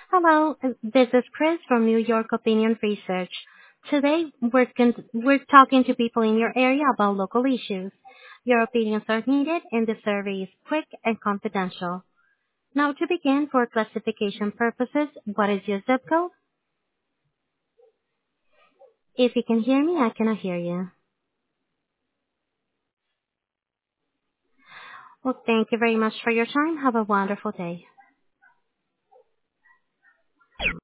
Hello, this is Chris from New York Opinion Research. Today, we're talking to people in your area about local issues. Your opinions are needed and the survey is quick and confidential. Now to begin, for classification purposes, what is your zip code? If you can hear me, I cannot hear you. Well, thank you very much for your time. Have a wonderful day.